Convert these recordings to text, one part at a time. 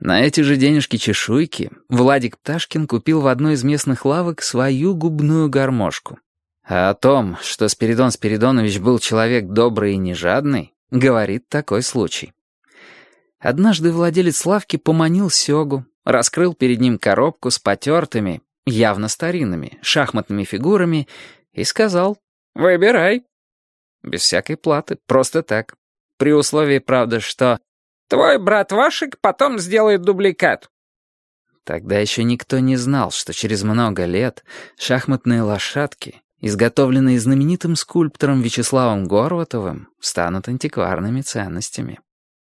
На эти же денежки-чешуйки Владик Пташкин купил в одной из местных лавок свою губную гармошку. А о том, что Спиридон Спиридонович был человек добрый и нежадный, говорит такой случай. Однажды владелец лавки поманил Сёгу, раскрыл перед ним коробку с потертыми, явно старинными, шахматными фигурами и сказал: «Выбирай». Без всякой платы, просто так. При условии, правда, что «твой брат Вашик потом сделает дубликат». Тогда еще никто не знал, что через много лет шахматные лошадки, изготовленные знаменитым скульптором Вячеславом Горватовым, станут антикварными ценностями.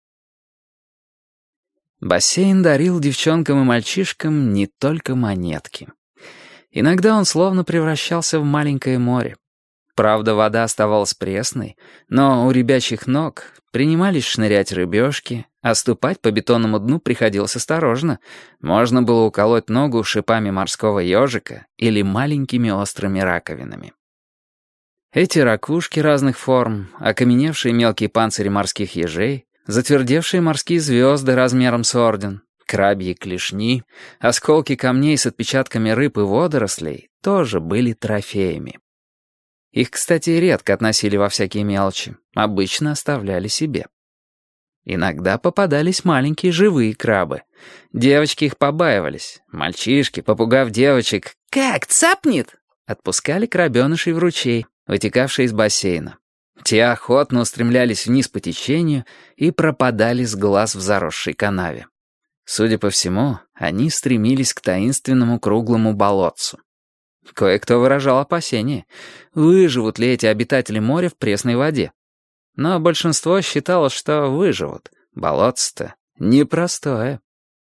Бассейн дарил девчонкам и мальчишкам не только монетки. Иногда он словно превращался в маленькое море. Правда, вода оставалась пресной, но у ребячих ног принимались шнырять рыбешки, а ступать по бетонному дну приходилось осторожно. Можно было уколоть ногу шипами морского ежика или маленькими острыми раковинами. Эти ракушки разных форм, окаменевшие мелкие панцири морских ежей, затвердевшие морские звезды размером с орден, крабьи клешни, осколки камней с отпечатками рыб и водорослей тоже были трофеями. Их, кстати, редко относили во всякие мелочи, обычно оставляли себе. Иногда попадались маленькие живые крабы. Девочки их побаивались. Мальчишки, попугав девочек «Как, цапнет?» отпускали крабенышей в ручей, вытекавший из бассейна. Те охотно устремлялись вниз по течению и пропадали с глаз в заросшей канаве. Судя по всему, они стремились к таинственному круглому болотцу. Кое-кто выражал опасения, выживут ли эти обитатели моря в пресной воде. Но большинство считало, что выживут. Болотце-то непростое.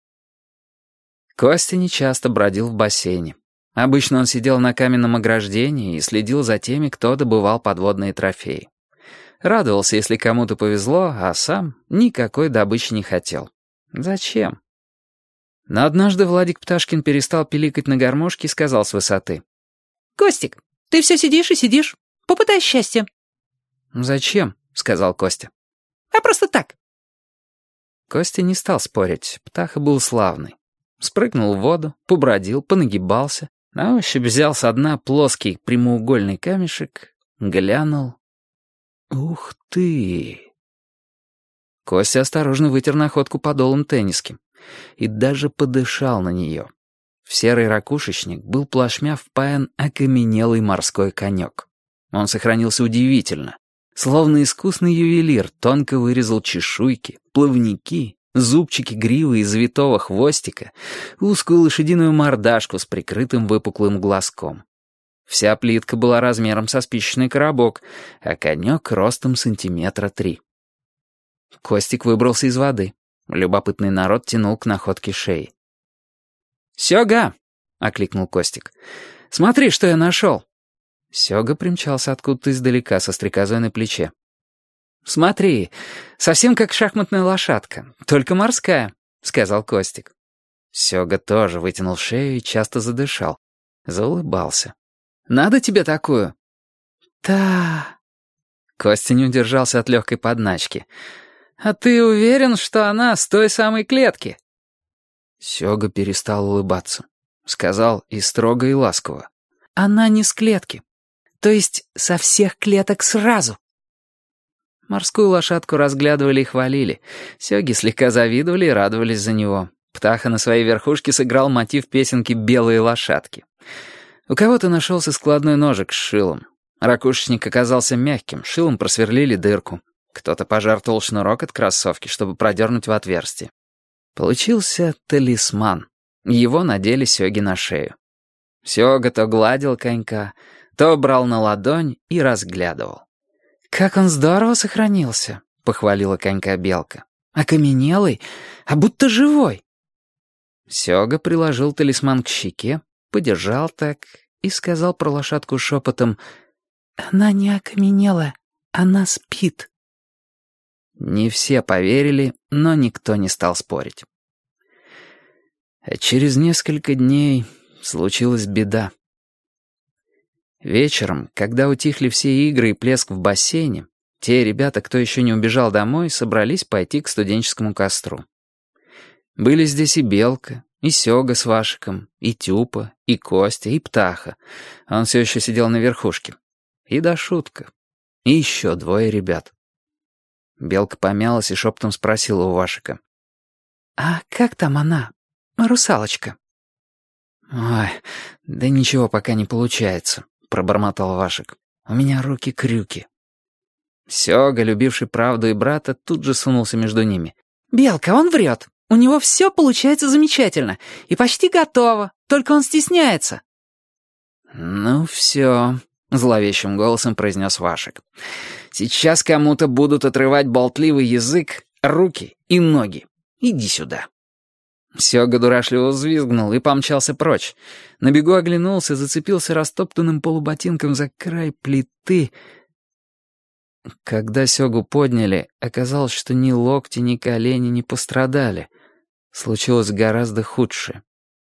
Костя нечасто бродил в бассейне. Обычно он сидел на каменном ограждении и следил за теми, кто добывал подводные трофеи. Радовался, если кому-то повезло, а сам никакой добычи не хотел. Зачем? Но однажды Владик Пташкин перестал пиликать на гармошке и сказал с высоты: «Костик, ты все сидишь и сидишь. Попытай счастье». «Зачем?» — сказал Костя. «А просто так». Костя не стал спорить, Птаха был славный. Спрыгнул в воду, побродил, понагибался, на ощупь взял со дна плоский прямоугольный камешек, глянул. «Ух ты!» Костя осторожно вытер находку подолом тенниски и даже подышал на нее. В серый ракушечник был плашмя впаян окаменелый морской конек. Он сохранился удивительно. Словно искусный ювелир тонко вырезал чешуйки, плавники, зубчики гривы и завитого хвостика, узкую лошадиную мордашку с прикрытым выпуклым глазком. Вся плитка была размером со спичечный коробок, а конек ростом 3 сантиметра. Костик выбрался из воды. Любопытный народ тянул к находке шеи. «Сёга!» — окликнул Костик. «Смотри, что я нашел!» Сёга примчался откуда-то издалека со стрекозой на плече. «Смотри, совсем как шахматная лошадка, только морская», — сказал Костик. Сёга тоже вытянул шею и часто задышал. Заулыбался. «Надо тебе такую?» «Да...» Костя не удержался от легкой подначки. «А ты уверен, что она с той самой клетки?» Сёга перестал улыбаться. Сказал и строго, и ласково. «Она не с клетки. То есть со всех клеток сразу». Морскую лошадку разглядывали и хвалили. Сёги слегка завидовали и радовались за него. Птаха на своей верхушке сыграл мотив песенки «Белые лошадки». У кого-то нашелся складной ножик с шилом. Ракушечник оказался мягким, шилом просверлили дырку. Кто-то пожертвовал шнурок от кроссовки, чтобы продернуть в отверстие. Получился талисман. Его надели Сёге на шею. Сёга то гладил конька, то брал на ладонь и разглядывал. «Как он здорово сохранился», — похвалила конька белка. «Окаменелый, а будто живой». Сёга приложил талисман к щеке, подержал так и сказал про лошадку шепотом: «Она не окаменела, она спит». Не все поверили, но никто не стал спорить. А через несколько дней случилась беда. Вечером, когда утихли все игры и плеск в бассейне, те ребята, кто еще не убежал домой, собрались пойти к студенческому костру. Были здесь и Белка, и Сёга с Вашиком, и Тюпа, и Костя, и Птаха. Он все еще сидел на верхушке. И Дашутка. И еще 2 ребят. Белка помялась и шептом спросила у Вашика. «А как там она, русалочка?» «Ой, да ничего пока не получается», — пробормотал Вашик. «У меня руки-крюки». Сёга, любивший правду и брата, тут же сунулся между ними. «Белка, он врет. У него все получается замечательно. И почти готово. Только он стесняется». «Ну все», — зловещим голосом произнес Вашик. «Сейчас кому-то будут отрывать болтливый язык, руки и ноги. Иди сюда». Сёга дурашливо взвизгнул и помчался прочь. На бегу оглянулся, зацепился растоптанным полуботинком за край плиты. Когда Сёгу подняли, оказалось, что ни локти, ни колени не пострадали. Случилось гораздо худшее.